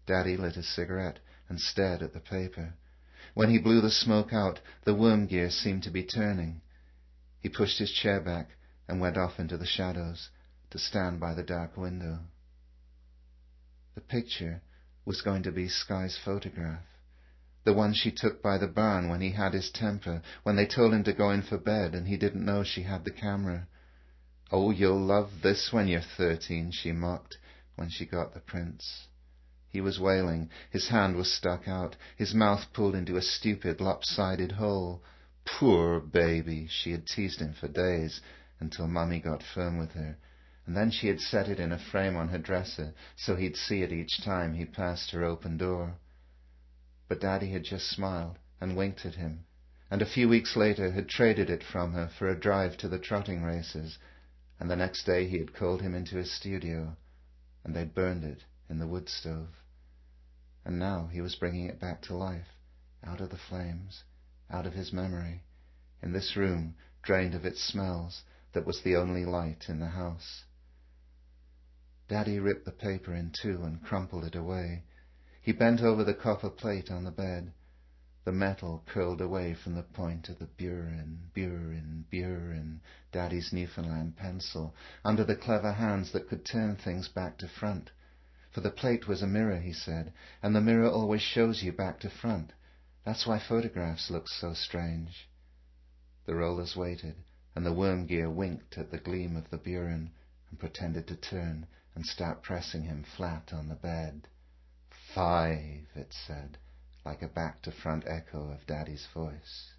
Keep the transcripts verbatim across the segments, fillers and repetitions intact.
Daddy lit a cigarette and stared at the paper. When he blew the smoke out, the worm gear seemed to be turning. He pushed his chair back and went off into the shadows to stand by the dark window. The picture was going to be Sky's photograph, the one she took by the barn when he had his temper, when they told him to go in for bed and he didn't know she had the camera. "Oh, you'll love this when you're thirteen," she mocked when she got the prints. He was wailing. His hand was stuck out, his mouth pulled into a stupid, lopsided hole. Poor baby, she had teased him for days, until Mummy got firm with her, and then she had set it in a frame on her dresser so he'd see it each time he passed her open door. But Daddy had just smiled and winked at him, and a few weeks later had traded it from her for a drive to the trotting races, and the next day he had called him into his studio, and they burned it in the wood stove. And now he was bringing it back to life, out of the flames, out of his memory, in this room drained of its smells that was the only light in the house. Daddy ripped the paper in two and crumpled it away. He bent over the copper plate on the bed. The metal curled away from the point of the Burin, Burin, Burin, Daddy's Newfoundland pencil, under the clever hands that could turn things back to front. For the plate was a mirror, he said, and the mirror always shows you back to front. That's why photographs look so strange. The rollers waited, and the worm gear winked at the gleam of the Burin and pretended to turn and start pressing him flat on the bed. "Five," it said, like a back-to-front echo of Daddy's voice.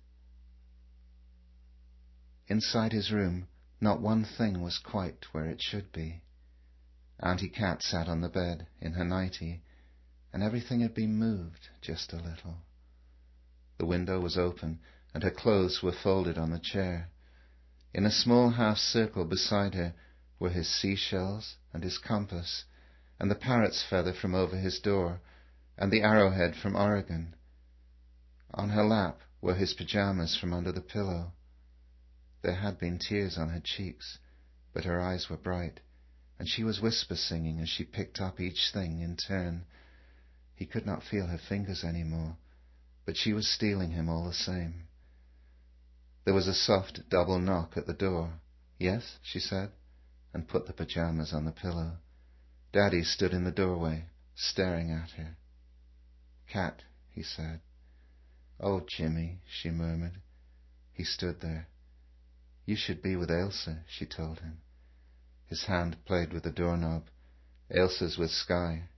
Inside his room, not one thing was quite where it should be. Auntie Cat sat on the bed, in her nightie, and everything had been moved just a little. The window was open, and her clothes were folded on the chair. In a small half-circle beside her were his seashells and his compass, and the parrot's feather from over his door, and the arrowhead from Oregon. On her lap were his pyjamas from under the pillow. There had been tears on her cheeks, but her eyes were bright, and she was whisper-singing as she picked up each thing in turn. He could not feel her fingers any more, but she was stealing him all the same. There was a soft double knock at the door. "Yes?" she said, and put the pyjamas on the pillow. Daddy stood in the doorway, staring at her. "Cat," he said. "Oh, Jimmy," she murmured. He stood there. "You should be with Ailsa," she told him. His hand played with the doorknob. "Ailsa's with Sky."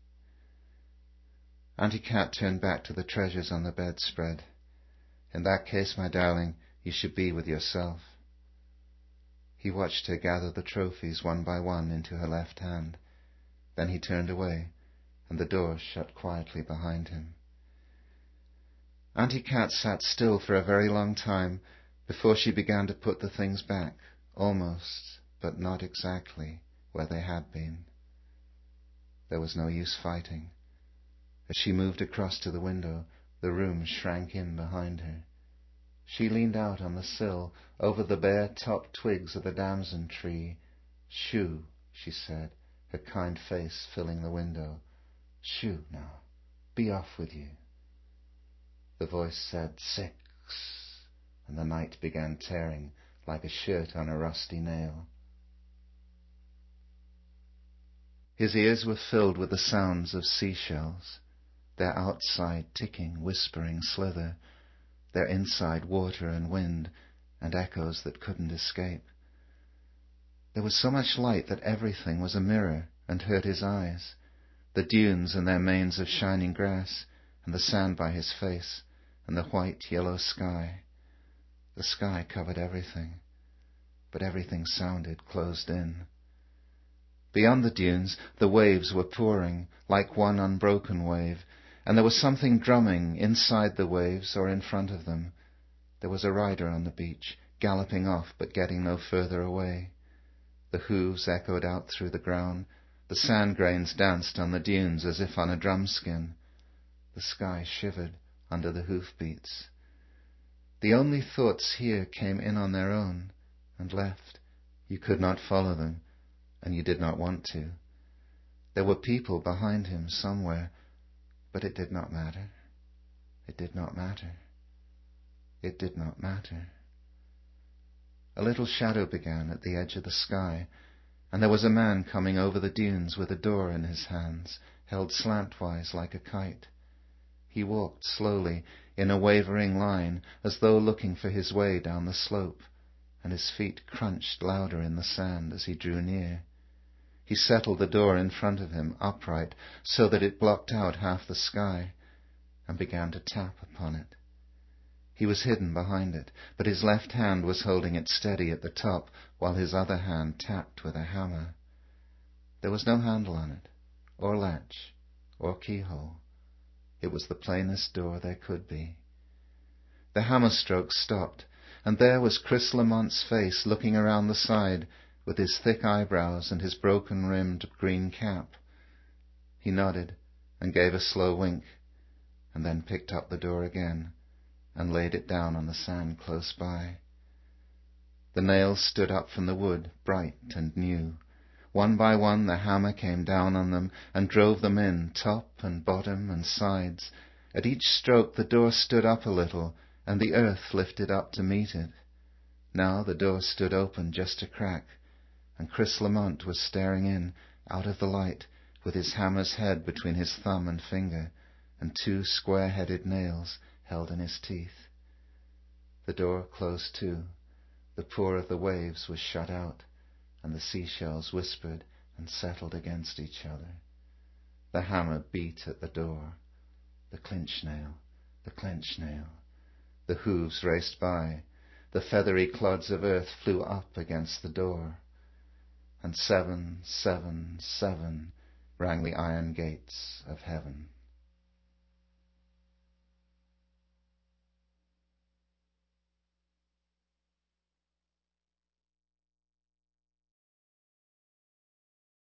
Auntie Cat turned back to the treasures on the bedspread. "In that case, my darling, you should be with yourself." He watched her gather the trophies one by one into her left hand. Then he turned away, and the door shut quietly behind him. Auntie Cat sat still for a very long time before she began to put the things back, almost, but not exactly, where they had been. There was no use fighting. As she moved across to the window, the room shrank in behind her. She leaned out on the sill, over the bare top twigs of the damson tree. "Shoo," she said, her kind face filling the window. "Shoo, now. Be off with you." The voice said, "Six," and the night began tearing like a shirt on a rusty nail. His ears were filled with the sounds of seashells, their outside ticking, whispering slither, their inside water and wind, and echoes that couldn't escape. There was so much light that everything was a mirror and hurt his eyes, the dunes and their manes of shining grass, and the sand by his face, and the white-yellow sky. The sky covered everything, but everything sounded closed in. Beyond the dunes, the waves were pouring, like one unbroken wave, and there was something drumming inside the waves or in front of them. There was a rider on the beach, galloping off but getting no further away. The hooves echoed out through the ground. The sand grains danced on the dunes as if on a drumskin. The sky shivered under the hoofbeats. The only thoughts here came in on their own and left. You could not follow them, and you did not want to. There were people behind him somewhere, But it did not matter. It did not matter. It did not matter. A little shadow began at the edge of the sky, and there was a man coming over the dunes with a door in his hands, held slantwise like a kite. He walked slowly, in a wavering line, as though looking for his way down the slope, and his feet crunched louder in the sand as he drew near. He settled the door in front of him, upright, so that it blocked out half the sky, and began to tap upon it. He was hidden behind it, but his left hand was holding it steady at the top, while his other hand tapped with a hammer. There was no handle on it, or latch, or keyhole. It was the plainest door there could be. The hammer strokes stopped, and there was Chris Lamont's face looking around the side, with his thick eyebrows and his broken-rimmed green cap. He nodded and gave a slow wink, and then picked up the door again and laid it down on the sand close by. The nails stood up from the wood, bright and new. One by one the hammer came down on them and drove them in, top and bottom and sides. At each stroke the door stood up a little, and the earth lifted up to meet it. Now the door stood open just a crack, and Chris Lamont was staring in, out of the light, with his hammer's head between his thumb and finger, and two square-headed nails held in his teeth. The door closed too. The pour of the waves was shut out, and the seashells whispered and settled against each other. The hammer beat at the door. The clinch nail, the clinch nail. The hooves raced by. The feathery clods of earth flew up against the door. And seven, seven, seven rang the iron gates of heaven.